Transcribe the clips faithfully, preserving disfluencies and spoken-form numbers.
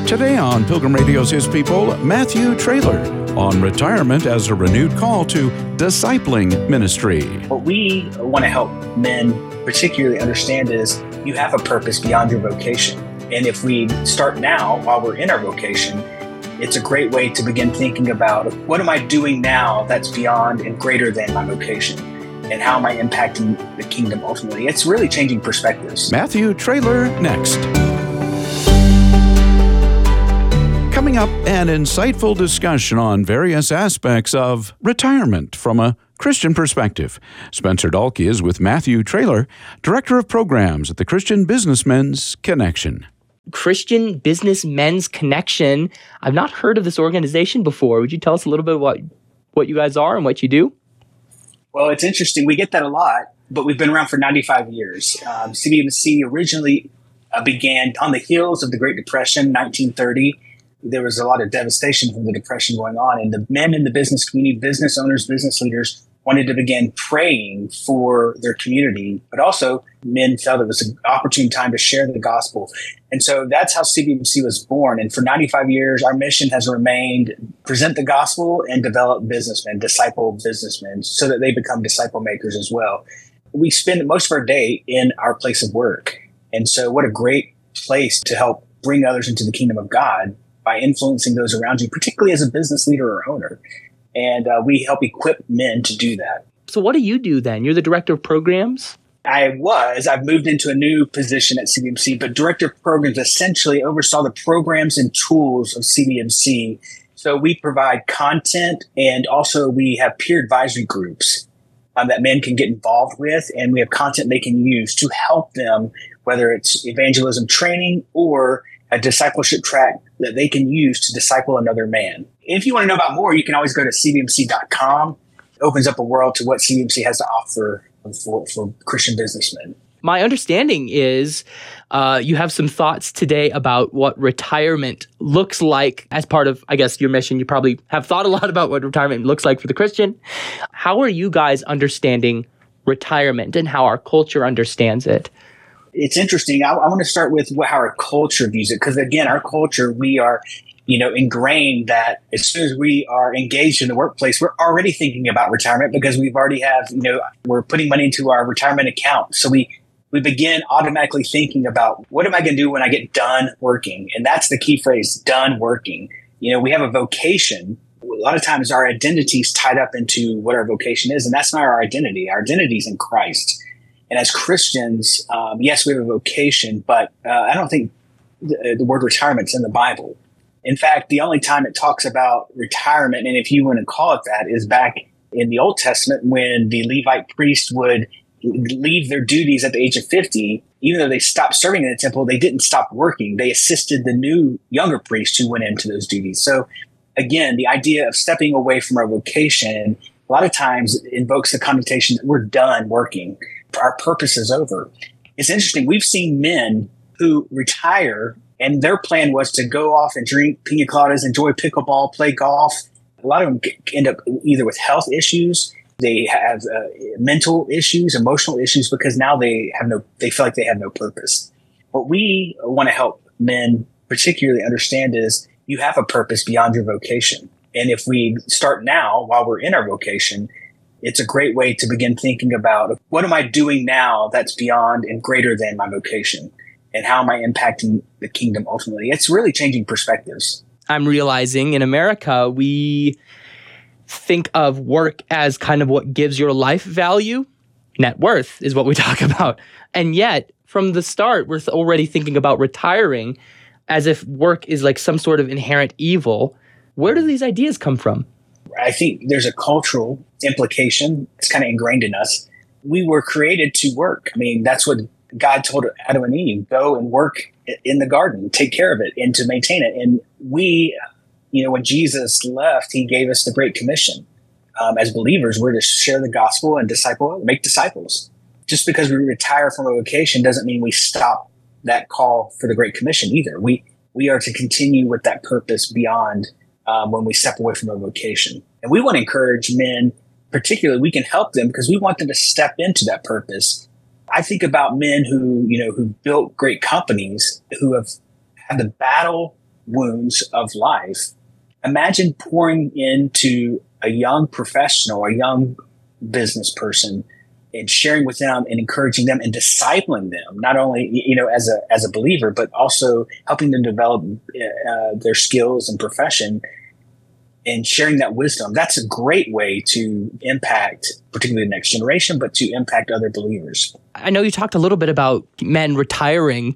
Today on Pilgrim Radio's His People, Matthew Traylor on retirement as a renewed call to discipling ministry. What we want to help men particularly understand is you have a purpose beyond your vocation. And if we start now while we're in our vocation, it's a great way to begin thinking about what am I doing now that's beyond and greater than my vocation? And how am I impacting the kingdom ultimately? It's really changing perspectives. Matthew Traylor next. Coming up, an insightful discussion on various aspects of retirement from a Christian perspective. Spencer Dalkey is with Matthew Traylor, Director of Programs at the Christian Businessmen's Connection. Christian Businessmen's Connection. I've not heard of this organization before. Would you tell us a little bit what, what you guys are and what you do? Well, it's interesting. We get that a lot, but we've been around for ninety-five years. Um, C B M C originally uh, began on the heels of the Great Depression, nineteen thirty. There was a lot of devastation from the Depression going on, and the men in the business community, business owners, business leaders, wanted to begin praying for their community, but also men felt it was an opportune time to share the gospel. And so that's how C B M C was born. And for ninety-five years, our mission has remained present the gospel and develop businessmen, disciple businessmen, so that they become disciple makers as well. We spend most of our day in our place of work. And so what a great place to help bring others into the kingdom of God by influencing those around you, particularly as a business leader or owner. And uh, we help equip men to do that. So what do you do then? You're the Director of Programs? I was. I've moved into a new position at C B M C, but Director of Programs essentially oversaw the programs and tools of C B M C. So we provide content, and also we have peer advisory groups um, that men can get involved with, and we have content they can use to help them, whether it's evangelism training or a discipleship track that they can use to disciple another man. If you want to know about more, you can always go to c b m c dot com. It opens up a world to what C B M C has to offer for, for Christian businessmen. My understanding is uh, you have some thoughts today about what retirement looks like as part of, I guess, your mission. You probably have thought a lot about what retirement looks like for the Christian. How are you guys understanding retirement and how our culture understands it? It's interesting. I, I want to start with how our culture views it, because again, our culture, we are, you know, ingrained that as soon as we are engaged in the workplace, we're already thinking about retirement because we've already have, you know, we're putting money into our retirement account. So we we begin automatically thinking about what am I going to do when I get done working? And that's the key phrase, done working. You know, we have a vocation. A lot of times our identity is tied up into what our vocation is, and that's not our identity. Our identity is in Christ. And as Christians, um, yes, we have a vocation, but uh, I don't think the, the word retirement's in the Bible. In fact, the only time it talks about retirement, and if you want to call it that, is back in the Old Testament when the Levite priest would leave their duties at the age of fifty. Even though they stopped serving in the temple, they didn't stop working. They assisted the new younger priest who went into those duties. So again, the idea of stepping away from our vocation a lot of times invokes the connotation that we're done working. Our purpose is over. It's interesting. We've seen men who retire and their plan was to go off and drink pina coladas, enjoy pickleball, play golf. A lot of them end up either with health issues, they have uh, mental issues, emotional issues, because now they have no, they feel like they have no purpose. What we want to help men particularly understand is you have a purpose beyond your vocation. And if we start now while we're in our vocation, it's a great way to begin thinking about what am I doing now that's beyond and greater than my vocation? And how am I impacting the kingdom ultimately? It's really changing perspectives. I'm realizing in America, we think of work as kind of what gives your life value. Net worth is what we talk about. And yet, from the start, we're already thinking about retiring as if work is like some sort of inherent evil. Where do these ideas come from? I think there's a cultural implication. It's kind of ingrained in us. We were created to work. I mean, that's what God told Adam and Eve, go and work in the garden, take care of it and to maintain it. And we, you know, when Jesus left, he gave us the Great Commission. Um, as believers, we're to share the gospel and disciple, make disciples. Just because we retire from a vocation doesn't mean we stop that call for the Great Commission either. We, we are to continue with that purpose beyond um, when we step away from a vocation. And we want to encourage men, particularly we can help them because we want them to step into that purpose. I think about men who, you know, who built great companies, who have had to battle wounds of life. Imagine pouring into a young professional, a young business person, and sharing with them and encouraging them and discipling them, not only, you know, as a as a believer, but also helping them develop uh, their skills and profession and sharing that wisdom. That's a great way to impact, particularly the next generation, but to impact other believers. I know you talked a little bit about men retiring.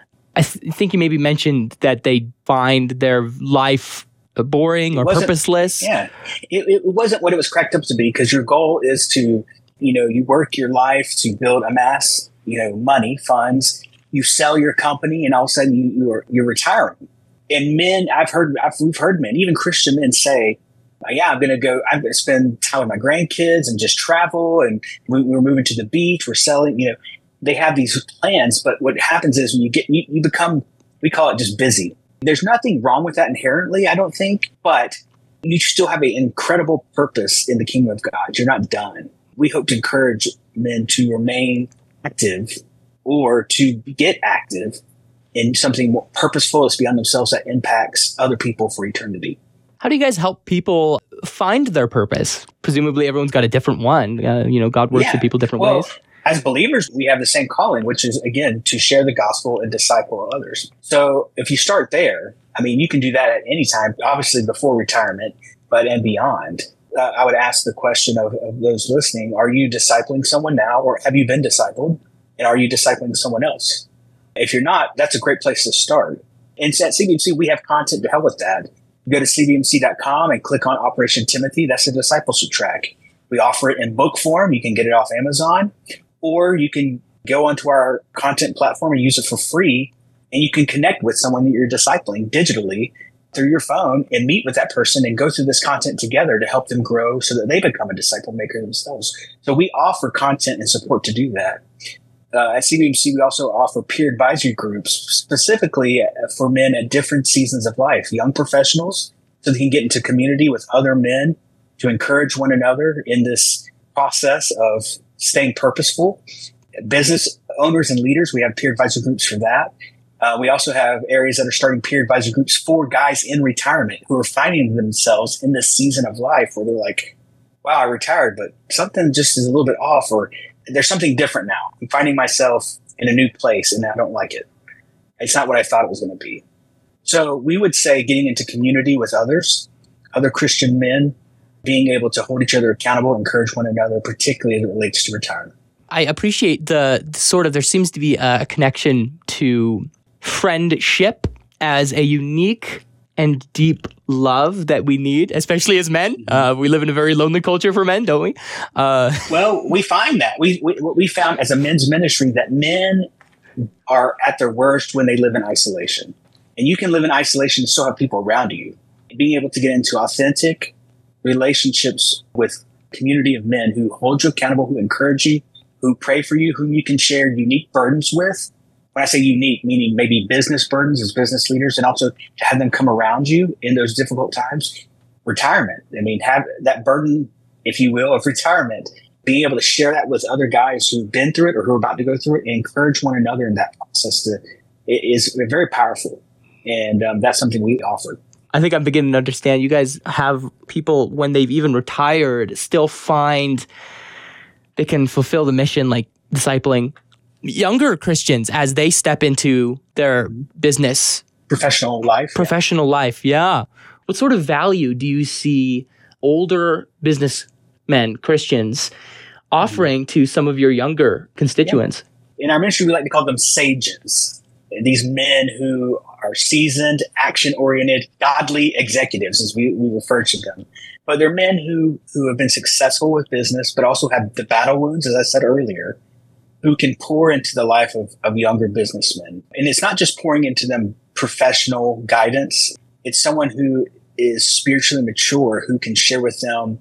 I th- think you maybe mentioned that they find their life boring or purposeless. Yeah, it, it wasn't what it was cracked up to be, because your goal is to, you know, you work your life to build, amass, you know, money, funds. You sell your company, and all of a sudden you, you're you're retiring. And men, I've heard, I've, we've heard men, even Christian men, say, "Yeah, I'm going to go. I'm going to spend time with my grandkids and just travel, and we, we're moving to the beach. We're selling." You know, they have these plans, but what happens is when you get, you, you become, we call it just busy. There's nothing wrong with that inherently, I don't think, but you still have an incredible purpose in the kingdom of God. You're not done. We hope to encourage men to remain active or to get active in something more purposeful that's beyond themselves that impacts other people for eternity. How do you guys help people find their purpose? Presumably everyone's got a different one. Uh, you know, God works Yeah. with people different well, ways. As believers, we have the same calling, which is, again, to share the gospel and disciple others. So if you start there, I mean, you can do that at any time, obviously before retirement, but and beyond. Uh, I would ask the question of, of those listening, are you discipling someone now, or have you been discipled? And are you discipling someone else? If you're not, that's a great place to start. And at C B M C, we have content to help with that. You go to c b m c dot com and click on Operation Timothy. That's a discipleship track. We offer it in book form. You can get it off Amazon, or you can go onto our content platform and use it for free. And you can connect with someone that you're discipling digitally through your phone and meet with that person and go through this content together to help them grow so that they become a disciple maker themselves. So we offer content and support to do that. Uh, at C B M C, we also offer peer advisory groups specifically for men at different seasons of life, young professionals, so they can get into community with other men to encourage one another in this process of staying purposeful. Business owners and leaders, we have peer advisory groups for that. Uh, we also have areas that are starting peer advisory groups for guys in retirement who are finding themselves in this season of life where they're like, wow, I retired, but something just is a little bit off, or there's something different now. I'm finding myself in a new place and I don't like it. It's not what I thought it was going to be. So we would say getting into community with others, other Christian men, being able to hold each other accountable, encourage one another, particularly as it relates to retirement. I appreciate the sort of, there seems to be a connection to friendship as a unique and deep love that we need, especially as men. Uh, we live in a very lonely culture for men, don't we? Uh, well, we find that. We, we What we found as a men's ministry, that men are at their worst when they live in isolation. And you can live in isolation and still have people around you. Being able to get into authentic relationships with a community of men who hold you accountable, who encourage you, who pray for you, whom you can share unique burdens with. When I say unique, meaning maybe business burdens as business leaders, and also to have them come around you in those difficult times. Retirement. I mean, have that burden, if you will, of retirement, being able to share that with other guys who've been through it or who are about to go through it and encourage one another in that process to, is very powerful. And um, that's something we offer. I think I'm beginning to understand. You guys have people, when they've even retired, still find they can fulfill the mission, like discipling younger Christians as they step into their business. Professional life. Professional yeah. life, yeah. What sort of value do you see older businessmen, Christians, offering to some of your younger constituents? Yeah. In our ministry, we like to call them sages. These men who are seasoned, action-oriented, godly executives, as we, we refer to them. But they're men who, who have been successful with business, but also have the battle wounds, as I said earlier, who can pour into the life of, of younger businessmen. And it's not just pouring into them professional guidance. It's someone who is spiritually mature, who can share with them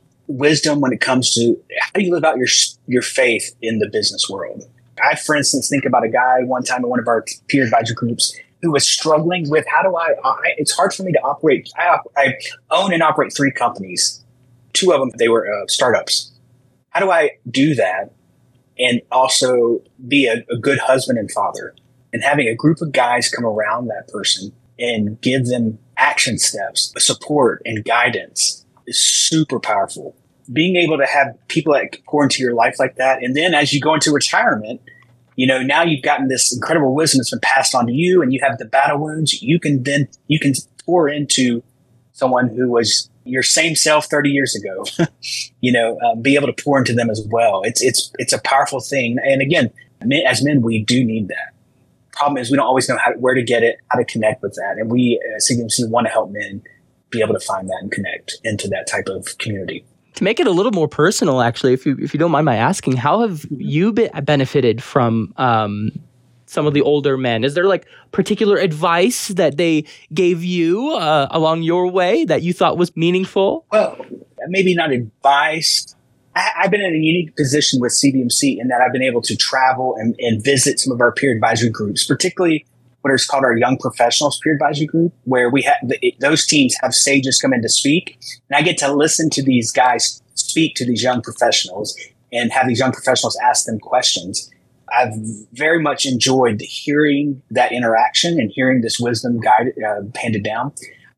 wisdom when it comes to how do you live out your your faith in the business world. I, for instance, think about a guy one time in one of our peer advisory groups who was struggling with how do I, I it's hard for me to operate. I, I own and operate three companies. Two of them, they were uh, startups. How do I do that and also be a, a good husband and father? And having a group of guys come around that person and give them action steps, support, and guidance is super powerful. Being able to have people that pour into your life like that. And then as you go into retirement, you know, now you've gotten this incredible wisdom that's been passed on to you, and you have the battle wounds. You can then, you can pour into someone who was your same self thirty years ago, you know, uh, be able to pour into them as well. It's, it's, it's a powerful thing. And again, men, as men, we do need that. Problem is we don't always know how, where to get it, how to connect with that. And we at C B M C want to help men be able to find that and connect into that type of community. To make it a little more personal, actually, if you if you don't mind my asking, how have you be- benefited from um, some of the older men? Is there like particular advice that they gave you uh, along your way that you thought was meaningful? Well, maybe not advice. I, I've been in a unique position with C B M C in that I've been able to travel and, and visit some of our peer advisory groups, particularly what is called our Young Professionals Peer Advisory Group, where we have the, those teams have sages come in to speak. And I get to listen to these guys speak to these young professionals and have these young professionals ask them questions. I've very much enjoyed hearing that interaction and hearing this wisdom guided, uh, handed down.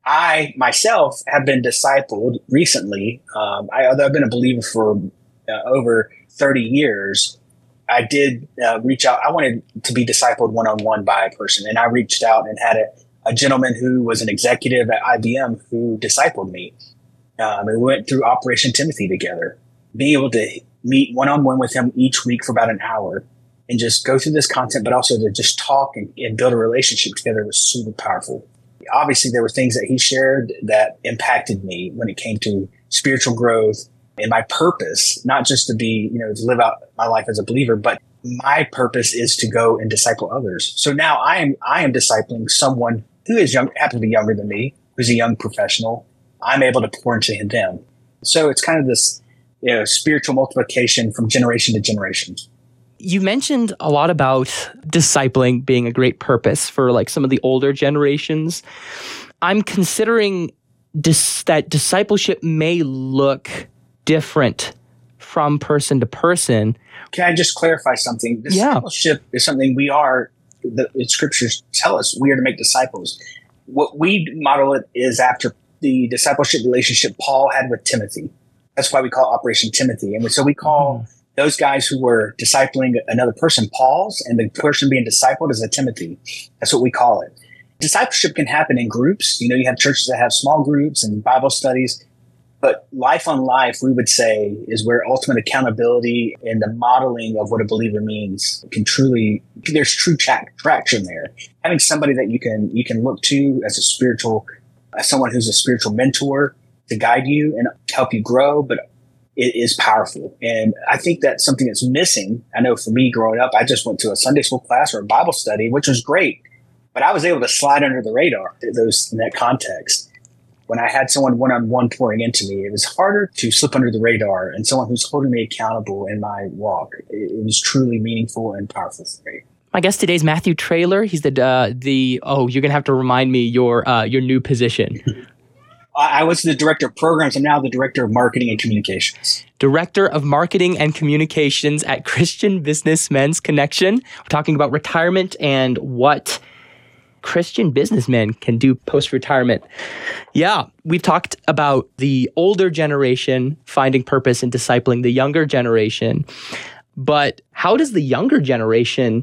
I myself have been discipled recently. Um, I, although I've been a believer for uh, over thirty years, I did uh, reach out. I wanted to be discipled one-on-one by a person. And I reached out and had a, a gentleman who was an executive at I B M who discipled me. Um, and we went through Operation Timothy together. Being able to meet one-on-one with him each week for about an hour and just go through this content, but also to just talk and, and build a relationship together was super powerful. Obviously, there were things that he shared that impacted me when it came to spiritual growth and my purpose, not just to be, you know, to live out my life as a believer, but my purpose is to go and disciple others. So now I am, I am discipling someone who is young, happens to be younger than me, who's a young professional. I'm able to pour into them. So it's kind of this, you know, spiritual multiplication from generation to generation. You mentioned a lot about discipling being a great purpose for like some of the older generations. I'm considering dis- that discipleship may look different from person to person. Can I just clarify something? Discipleship yeah. is something we are, the, the scriptures tell us we are to make disciples. What we model it is after the discipleship relationship Paul had with Timothy. That's why we call Operation Timothy. And so we call mm. those guys who were discipling another person Paul's, and the person being discipled is a Timothy. That's what we call it. Discipleship can happen in groups. You know, you have churches that have small groups and Bible studies. But life on life, we would say, is where ultimate accountability and the modeling of what a believer means can truly, there's true tra- traction there. Having somebody that you can you can look to as a spiritual, as someone who's a spiritual mentor to guide you and help you grow, but it is powerful. And I think that's something that's missing. I know for me growing up, I just went to a Sunday school class or a Bible study, which was great, but I was able to slide under the radar those in that context. When I had someone one-on-one pouring into me, it was harder to slip under the radar, and someone who's holding me accountable in my walk. It, it was truly meaningful and powerful for me. My guest today is Matthew Traylor. He's the, uh, the oh, you're going to have to remind me your uh, your new position. I, I was the director of programs. I'm now the director of marketing and communications. Director of Marketing and Communications at Christian Businessmen's Connection. We're talking about retirement and what Christian businessmen can do post-retirement. Yeah, we've talked about the older generation finding purpose in discipling the younger generation. But how does the younger generation,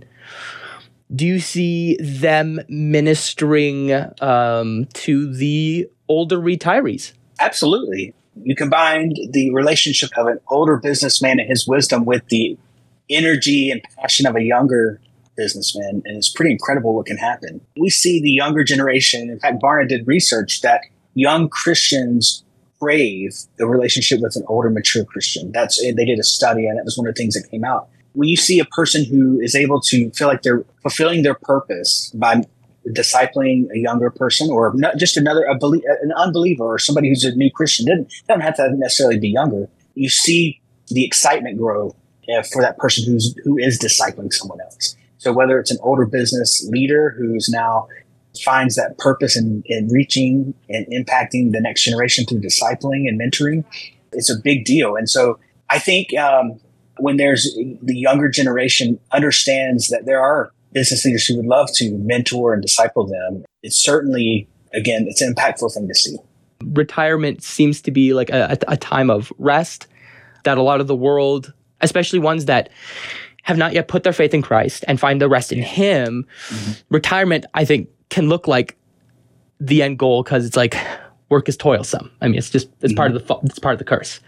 do you see them ministering um, to the older retirees? Absolutely. You combined the relationship of an older businessman and his wisdom with the energy and passion of a younger businessman, and it's pretty incredible what can happen. We see the younger generation. In fact, Barna did research that young Christians crave the relationship with an older, mature Christian. That's they did a study, and that was one of the things that came out. When you see a person who is able to feel like they're fulfilling their purpose by discipling a younger person, or not just another a belie- an unbeliever or somebody who's a new Christian, doesn't doesn't have to necessarily be younger. You see the excitement grow uh, for that person who's who is discipling someone else. So whether it's an older business leader who's now finds that purpose in, in reaching and impacting the next generation through discipling and mentoring, it's a big deal. And so I think um, when there's the younger generation understands that there are business leaders who would love to mentor and disciple them. It's certainly, again, it's an impactful thing to see. Retirement seems to be like a, a time of rest that a lot of the world, especially ones that have not yet put their faith in Christ and find the rest in Him, mm-hmm. retirement, I think, can look like the end goal because it's like work is toilsome. I mean, it's just, it's mm-hmm. part of the, it's part of the curse.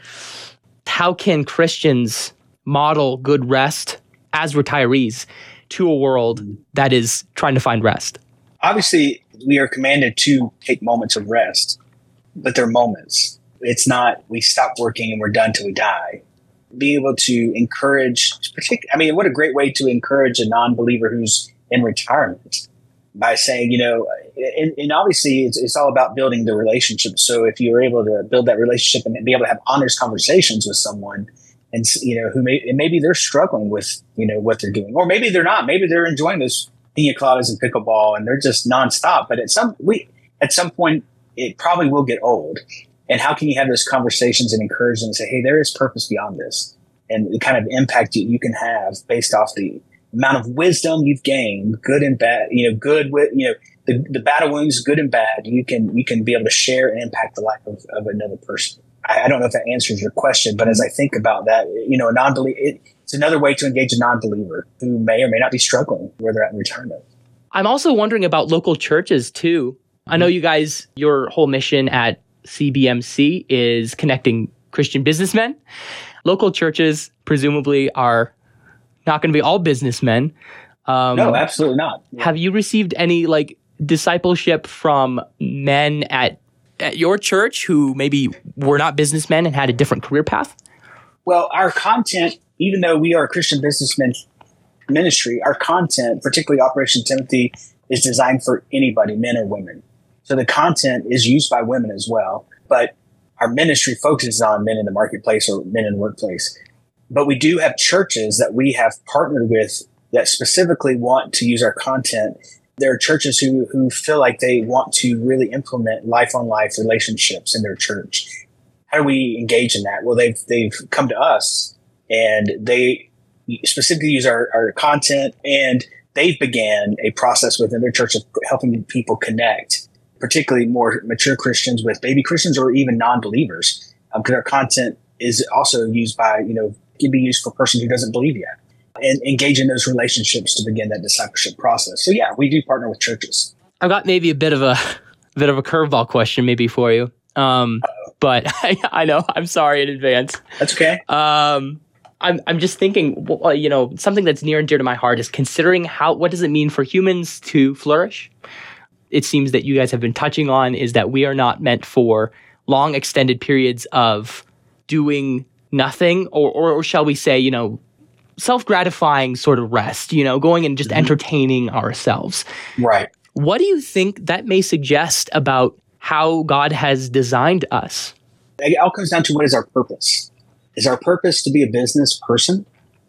How can Christians model good rest as retirees to a world mm-hmm. that is trying to find rest? Obviously, we are commanded to take moments of rest, but they're moments. It's not we stop working and we're done till we die. Being able to encourage, partic- I mean, what a great way to encourage a non-believer who's in retirement by saying, you know, and, and obviously it's, it's all about building the relationship. So if you're able to build that relationship and be able to have honest conversations with someone, and you know, who may and maybe they're struggling with, you know, what they're doing, or maybe they're not. Maybe they're enjoying those pina coladas and pickleball, and they're just nonstop. But at some we at some point, it probably will get old. And how can you have those conversations and encourage them and say, hey, there is purpose beyond this, and the kind of impact you, you can have based off the amount of wisdom you've gained, good and bad, you know, good with, you know, the, the battle wounds, good and bad, you can, you can be able to share and impact the life of, of another person. I, I don't know if that answers your question, but as I think about that, you know, a non-believer, it, it's another way to engage a non-believer who may or may not be struggling where they're at in retirement. I'm also wondering about local churches too. I know you guys, your whole mission at C B M C is connecting Christian businessmen. Local churches presumably are not going to be all businessmen. Um, no, absolutely not. Yeah. Have you received any like discipleship from men at at your church who maybe were not businessmen and had a different career path? Well, our content, even though we are a Christian businessman ministry, our content, particularly Operation Timothy, is designed for anybody, men or women. So the content is used by women as well, but our ministry focuses on men in the marketplace or men in the workplace. But we do have churches that we have partnered with that specifically want to use our content. There are churches who who feel like they want to really implement life-on-life relationships in their church. How do we engage in that? Well, they've they've come to us and they specifically use our, our content, and they've began a process within their church of helping people connect, particularly more mature Christians with baby Christians or even non-believers, because um, our content is also used by, you know, can be used for a person who doesn't believe yet, and engage in those relationships to begin that discipleship process. So yeah, we do partner with churches. I've got maybe a bit of a, a bit of a curveball question maybe for you. Um, but I, I know, I'm sorry in advance. That's okay. Um, I'm I'm just thinking, well, you know, something that's near and dear to my heart is considering how, what does it mean for humans to flourish? It seems that you guys have been touching on is that we are not meant for long extended periods of doing nothing, or, or, or shall we say, you know, self-gratifying sort of rest, you know, going and just mm-hmm. entertaining ourselves. Right. What do you think that may suggest about how God has designed us? It all comes down to what is our purpose. Is our purpose to be a business person,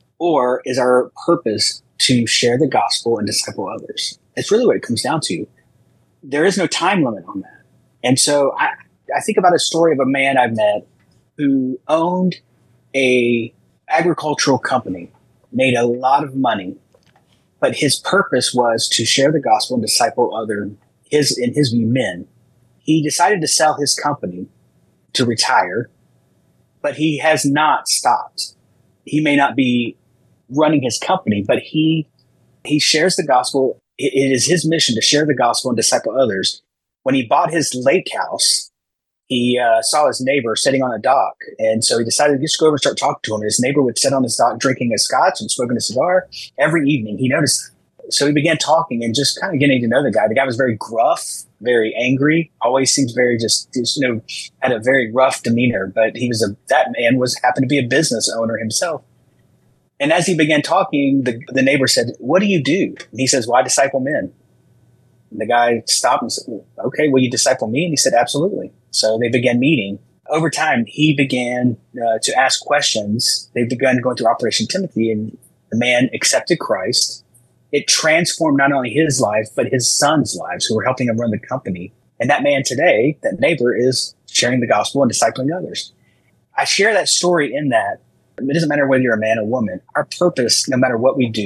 or is our purpose to share the gospel and disciple others? It's really what it comes down to. There is no time limit on that. And so I, I think about a story of a man I've met who owned a agricultural company, made a lot of money, but his purpose was to share the gospel and disciple other, his, in his view, men. He decided to sell his company to retire, but he has not stopped. He may not be running his company, but he he shares the gospel. It, it is his mission to share the gospel and disciple others. When he bought his lake house, he uh, saw his neighbor sitting on a dock. And so he decided to just go over and start talking to him. His neighbor would sit on his dock drinking a scotch and smoking a cigar every evening. He noticed. So he began talking and just kind of getting to know the guy. The guy was very gruff, very angry, always seems very just, just, you know, had a very rough demeanor. But he was a, that man was happened to be a business owner himself. And as he began talking, the, the neighbor said, "What do you do?" And he says, "Well, I disciple men." And the guy stopped and said, "Well, okay, will you disciple me?" And he said, "Absolutely." So they began meeting. Over time, he began uh, to ask questions. They began going through Operation Timothy, and the man accepted Christ. It transformed not only his life, but his son's lives who were helping him run the company. And that man today, that neighbor, is sharing the gospel and discipling others. I share that story in that it doesn't matter whether you're a man or woman. Our purpose, no matter what we do,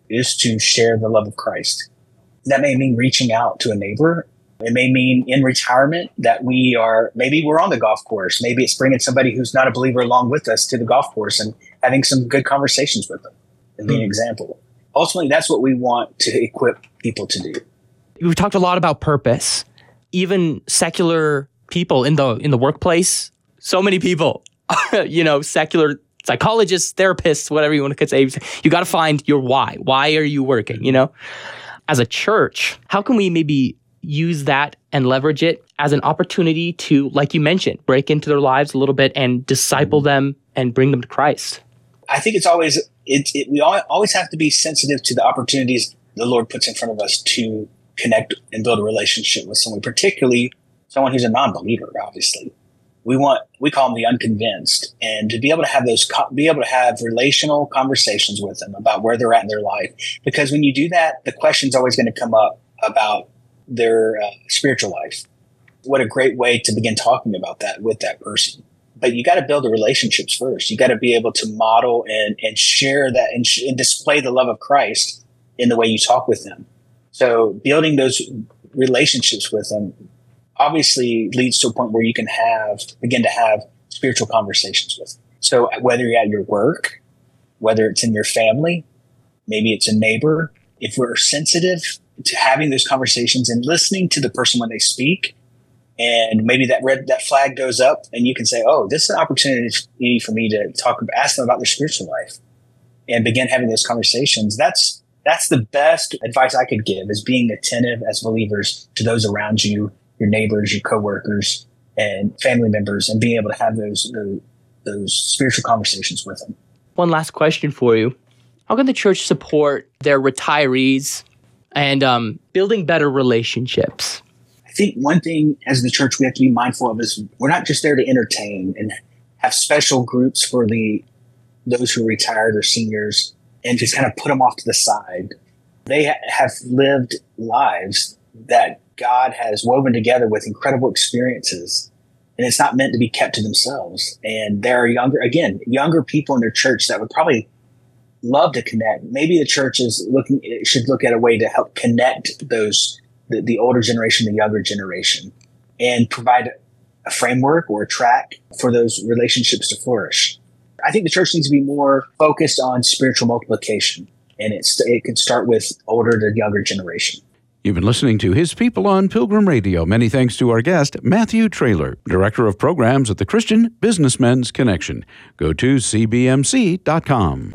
is to share the love of Christ. That may mean reaching out to a neighbor. It may mean in retirement that we are, maybe we're on the golf course. Maybe it's bringing somebody who's not a believer along with us to the golf course and having some good conversations with them and being mm. an example. Ultimately, that's what we want to equip people to do. We've talked a lot about purpose. Even secular people in the in the workplace, so many people, you know, secular psychologists, therapists, whatever you want to say, you got to find your why. Why are you working, you know? As a church, how can we maybe use that and leverage it as an opportunity to, like you mentioned, break into their lives a little bit and disciple them and bring them to Christ? I think it's always, it, it, we always have to be sensitive to the opportunities the Lord puts in front of us to connect and build a relationship with someone, particularly someone who's a non-believer, obviously. We want, we call them the unconvinced, and to be able to have those, be able to have relational conversations with them about where they're at in their life. Because when you do that, the question's always going to come up about their uh, spiritual life. What a great way to begin talking about that with that person. But you got to build the relationships first. You got to be able to model and, and share that and, sh- and display the love of Christ in the way you talk with them. So building those relationships with them obviously leads to a point where you can have, begin to have spiritual conversations with them. So whether you're at your work, whether it's in your family, maybe it's a neighbor, if we're sensitive to having those conversations and listening to the person when they speak, and maybe that red, that flag goes up and you can say, oh, this is an opportunity for me to talk, ask them about their spiritual life and begin having those conversations. That's, that's the best advice I could give, is being attentive as believers to those around you, your neighbors, your coworkers, and family members, and being able to have those, those, those spiritual conversations with them. One last question for you. How can the church support their retirees and um, building better relationships? I think one thing as the church we have to be mindful of is we're not just there to entertain and have special groups for the those who are retired or seniors and just kind of put them off to the side. They ha- have lived lives that God has woven together with incredible experiences, and it's not meant to be kept to themselves. And there are younger, again, younger people in their church that would probably love to connect. Maybe the church is looking, it should look at a way to help connect those, the, the older generation, the younger generation, and provide a framework or a track for those relationships to flourish. I think the church needs to be more focused on spiritual multiplication, and it's, it can start with older to younger generation. You've been listening to His People on Pilgrim Radio. Many thanks to our guest, Matthew Traylor, Director of Programs at the Christian Businessmen's Connection. Go to c b m c dot com.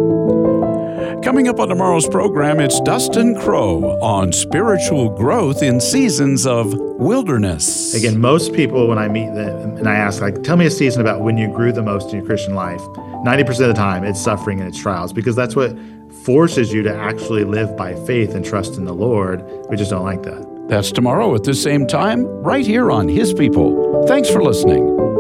Coming up on tomorrow's program, it's Dustin Crow on spiritual growth in seasons of wilderness. Again, most people, when I meet them and I ask, like, tell me a season about when you grew the most in your Christian life, ninety percent of the time it's suffering and it's trials, because that's what forces you to actually live by faith and trust in the Lord. We just don't like that. That's tomorrow at the same time, right here on His People. Thanks for listening.